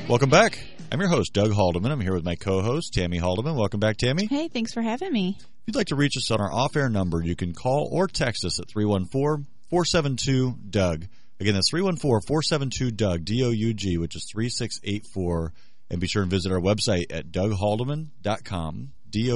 Welcome back. I'm your host, Doug Haldeman. I'm here with my co-host, Tammy Haldeman. Welcome back, Tammy. Hey, thanks for having me. If you'd like to reach us on our off-air number, you can call or text us at 314-472-DOUG. Again, that's 314-472-DOUG, D-O-U-G, which is 3684. And be sure and visit our website at DougHaldeman.com,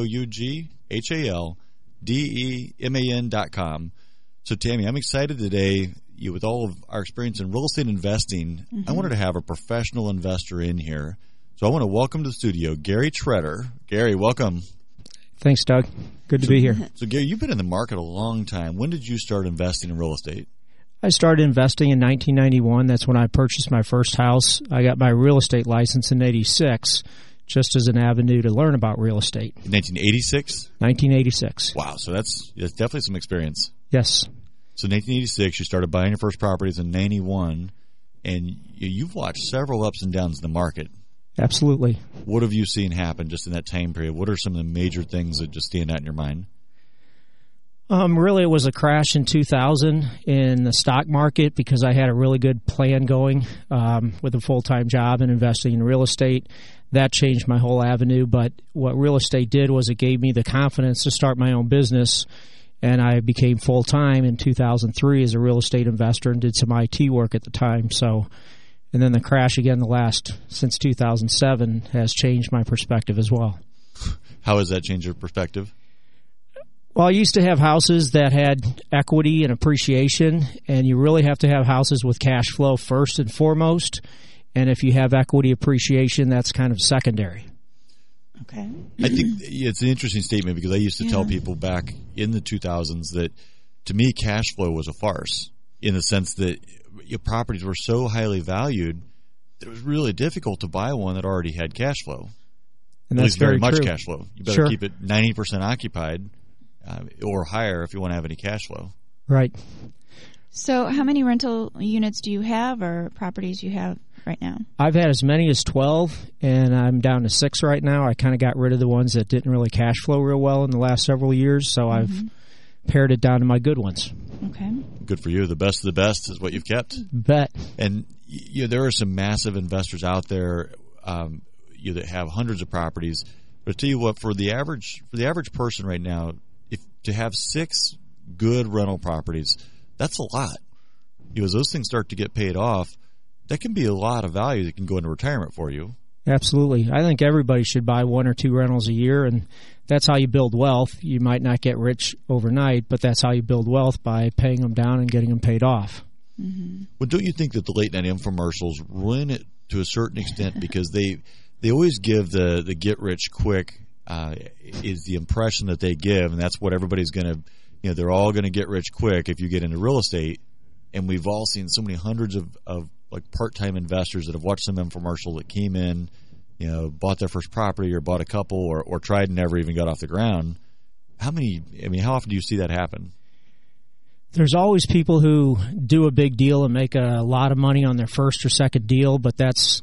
DougHaldeman.com. So, Tammy, I'm excited today. With all of our experience in real estate investing, I wanted to have a professional investor in here. So I want to welcome to the studio Gary Tretter. Gary, welcome. Thanks, Doug. Good to be here. So, Gary, you've been in the market a long time. When did you start investing in real estate? I started investing in 1991. That's when I purchased my first house. I got my real estate license in 86, just as an avenue to learn about real estate. In 1986? 1986. Wow, so that's definitely some experience. Yes. So 1986, you started buying your first properties in 91, and you've watched several ups and downs in the market. Absolutely. What have you seen happen just in that time period? What are some of the major things that just stand out in your mind? Really, it was a crash in 2000 in the stock market because I had a really good plan going with a full-time job and investing in real estate. That changed my whole avenue, but what real estate did was it gave me the confidence to start my own business. And I became full-time in 2003 as a real estate investor and did some IT work at the time. So, and then the crash again since 2007 has changed my perspective as well. How has that changed your perspective? Well, I used to have houses that had equity and appreciation, and you really have to have houses with cash flow first and foremost. And if you have equity appreciation, that's kind of secondary. Okay. I think it's an interesting statement because I used to tell people back in the 2000s that, to me, cash flow was a farce in the sense that your properties were so highly valued that it was really difficult to buy one that already had cash flow. And that's very much true. Cash flow. You better keep it 90% occupied or higher if you want to have any cash flow. Right. So how many rental units do you have or properties you have right now? I've had as many as 12, and I'm down to 6 right now. I kind of got rid of the ones that didn't really cash flow real well in the last several years, so I've pared it down to my good ones. Okay. Good for you. The best of the best is what you've kept. Bet. And there are some massive investors out there that have hundreds of properties. But I tell you what, for the average person right now, to have 6 good rental properties, that's a lot. As those things start to get paid off, that can be a lot of value that can go into retirement for you. Absolutely. I think everybody should buy 1 or 2 rentals a year, and that's how you build wealth. You might not get rich overnight, but that's how you build wealth, by paying them down and getting them paid off. Mm-hmm. Well, don't you think that the late night infomercials ruin it to a certain extent because they always give the get rich quick is the impression that they give, and that's what everybody's going to, they're all going to get rich quick if you get into real estate. And we've all seen so many hundreds of like part-time investors that have watched some infomercial that came in, bought their first property or bought a couple or tried and never even got off the ground. How often do you see that happen? There's always people who do a big deal and make a lot of money on their first or second deal, but that's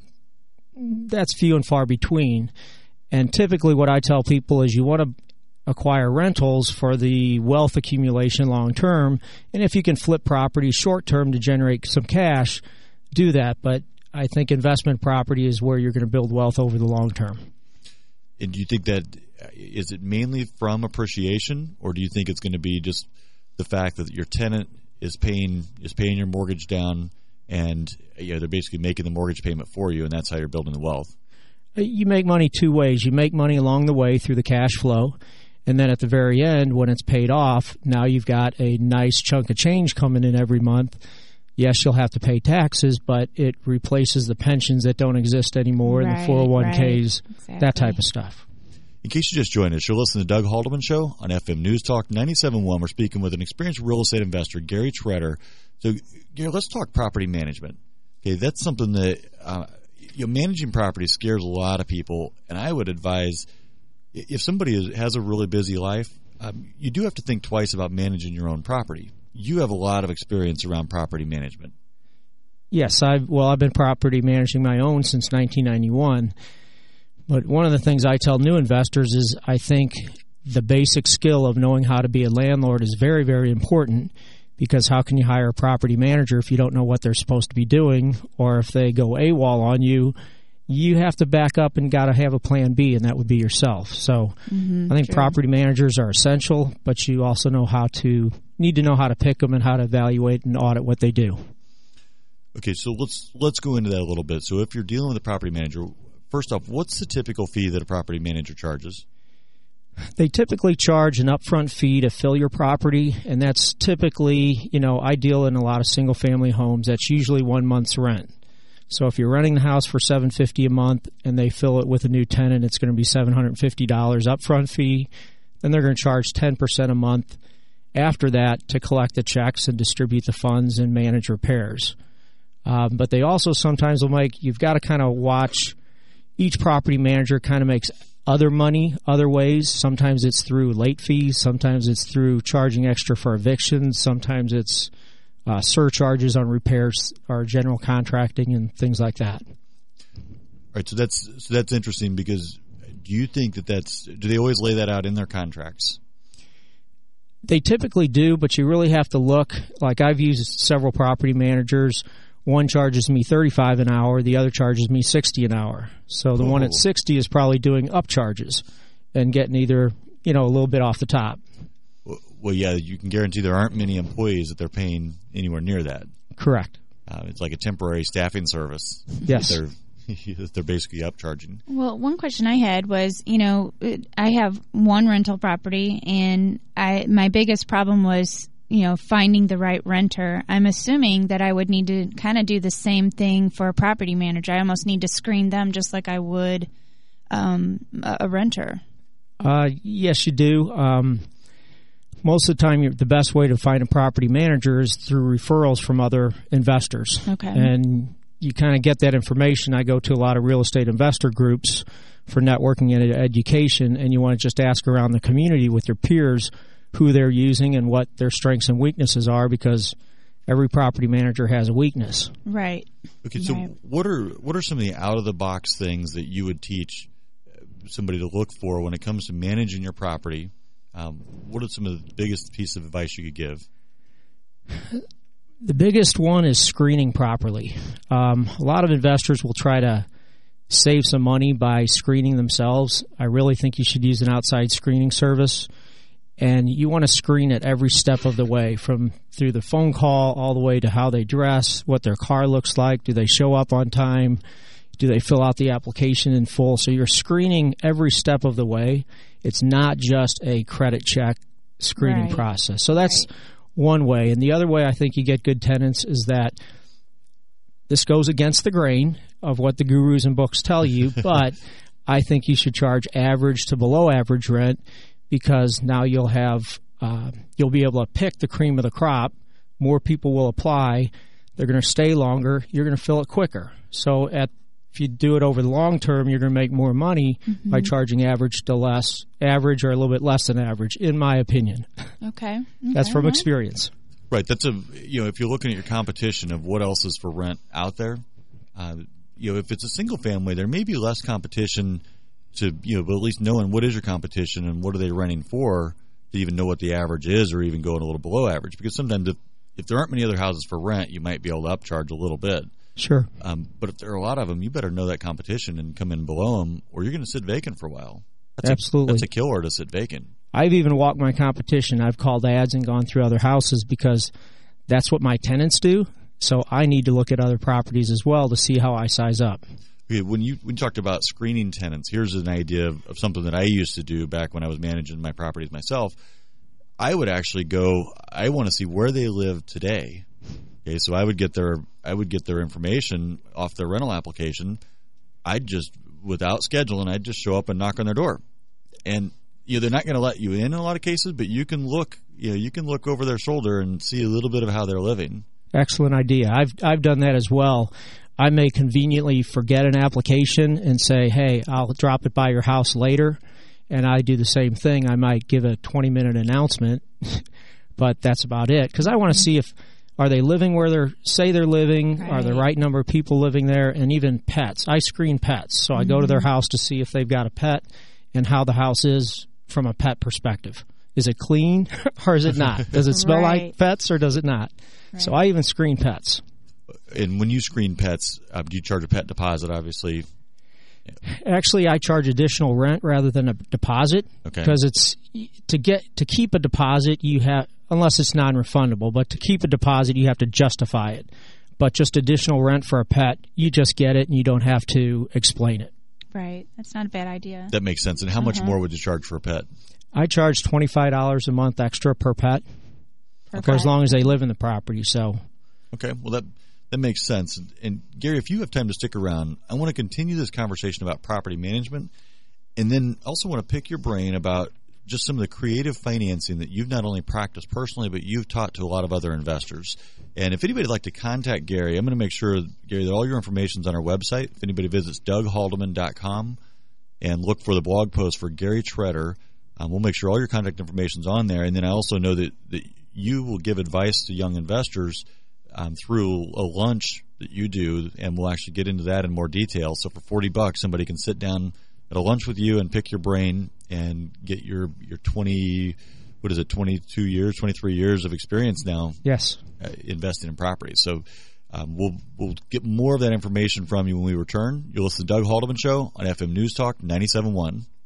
few and far between. And typically what I tell people is you want to acquire rentals for the wealth accumulation long term, and if you can flip property short term to generate some cash, do that. But I think investment property is where you're going to build wealth over the long term. And do you think that is it mainly from appreciation, or do you think it's going to be just the fact that your tenant is paying your mortgage down, and they're basically making the mortgage payment for you, and that's how you're building the wealth? You make money 2 ways. You make money along the way through the cash flow, and then at the very end, when it's paid off, now you've got a nice chunk of change coming in every month. Yes, you'll have to pay taxes, but it replaces the pensions that don't exist anymore, and the 401ks, that type of stuff. In case you just joined us, you're listening to Doug Haldeman Show on FM News Talk 97.1. We're speaking with an experienced real estate investor, Gary Tretter. So, Gary, let's talk property management. Okay, that's something that managing property scares a lot of people, and I would advise if somebody has a really busy life, you do have to think twice about managing your own property. You have a lot of experience around property management. Yes, I've been property managing my own since 1991. But one of the things I tell new investors is I think the basic skill of knowing how to be a landlord is very, very important, because how can you hire a property manager if you don't know what they're supposed to be doing, or if they go AWOL on you you have to back up and got to have a plan B, and that would be yourself. So I think property managers are essential, but you also need to know how to pick them and how to evaluate and audit what they do. Okay, so let's go into that a little bit. So if you're dealing with a property manager, first off, what's the typical fee that a property manager charges? They typically charge an upfront fee to fill your property, and that's typically, I deal in a lot of single-family homes. That's usually 1 month's rent. So if you're renting the house for $750 a month and they fill it with a new tenant, it's going to be $750 upfront fee. Then they're going to charge 10% a month after that to collect the checks and distribute the funds and manage repairs. But they also sometimes will you've got to kind of watch, each property manager kind of makes other money other ways. Sometimes it's through late fees. Sometimes it's through charging extra for evictions. Sometimes it's surcharges on repairs or general contracting and things like that. All right, so that's interesting, because do you think do they always lay that out in their contracts? They typically do, but you really have to look. Like, I've used several property managers. One charges me $35 an hour, the other charges me $60 an hour. So the one at $60 is probably doing upcharges and getting either, a little bit off the top. Well, yeah, you can guarantee there aren't many employees that they're paying anywhere near that. Correct. It's like a temporary staffing service. Yes. They're basically upcharging. Well, one question I had was, I have one rental property, and my biggest problem was, finding the right renter. I'm assuming that I would need to kind of do the same thing for a property manager. I almost need to screen them just like I would a renter. Yes, you do. Most of the time, the best way to find a property manager is through referrals from other investors. Okay. And you kind of get that information. I go to a lot of real estate investor groups for networking and education, and you want to just ask around the community with your peers who they're using and what their strengths and weaknesses are, because every property manager has a weakness. Right. Okay, so what are some of the out-of-the-box things that you would teach somebody to look for when it comes to managing your property? What are some of the biggest pieces of advice you could give? The biggest one is screening properly. A lot of investors will try to save some money by screening themselves. I really think you should use an outside screening service. And you want to screen at every step of the way, through the phone call all the way to how they dress, what their car looks like, do they show up on time, do they fill out the application in full. So you're screening every step of the way. It's not just a credit check screening process. So that's one way. And the other way I think you get good tenants is that this goes against the grain of what the gurus and books tell you, but I think you should charge average to below average rent, because now you'll be able to pick the cream of the crop. More people will apply. They're going to stay longer. You're going to fill it quicker. So if you do it over the long term, you're going to make more money by charging average to less, average or a little bit less than average, in my opinion. Okay. That's from experience. Right. That's if you're looking at your competition of what else is for rent out there, if it's a single family, there may be less competition to, but at least knowing what is your competition and what are they renting for, to even know what the average is, or even going a little below average. Because sometimes if there aren't many other houses for rent, you might be able to upcharge a little bit. Sure. But if there are a lot of them, you better know that competition and come in below them, or you're going to sit vacant for a while. Absolutely. That's a killer to sit vacant. I've even walked my competition. I've called ads and gone through other houses because that's what my tenants do. So I need to look at other properties as well to see how I size up. Okay, when you talked about screening tenants, here's an idea of something that I used to do back when I was managing my properties myself. I would actually I want to see where they live today. Okay, so I would get their information off their rental application. Without scheduling, I'd just show up and knock on their door. And they're not going to let you in a lot of cases, but you can look over their shoulder and see a little bit of how they're living. Excellent idea. I've done that as well. I may conveniently forget an application and say, hey, I'll drop it by your house later, and I do the same thing. I might give a 20-minute announcement, but that's about it, because I want to see are they living where they're living, are the right number of people living there, and even pets. I screen pets, so I go to their house to see if they've got a pet and how the house is from a pet perspective. Is it clean or is it not? Does it smell like pets or does it not? Right. So I even screen pets. And when you screen pets, do you charge a pet deposit, obviously? Actually, I charge additional rent rather than a deposit because it's to keep a deposit you have, unless it's non-refundable, but to keep a deposit you have to justify it. But just additional rent for a pet, you just get it and you don't have to explain it. Right. That's not a bad idea. That makes sense. And how much more would you charge for a pet? I charge $25 a month extra per pet for as long as they live in the property. So, okay, well that makes sense. And Gary, if you have time to stick around, I want to continue this conversation about property management, and then also want to pick your brain about just some of the creative financing that you've not only practiced personally, but you've taught to a lot of other investors. And if anybody would like to contact Gary, I'm going to make sure, Gary, that all your information is on our website. If anybody visits DougHaldeman.com and look for the blog post for Gary Tretter, we'll make sure all your contact information is on there. And then I also know that you will give advice to young investors through a lunch that you do, and we'll actually get into that in more detail. So for $40, somebody can sit down at a lunch with you and pick your brain and get your 23 years of experience now. Yes, investing in property. So we'll get more of that information from you when we return. You'll listen to Doug Haldeman Show on FM News Talk 97.1.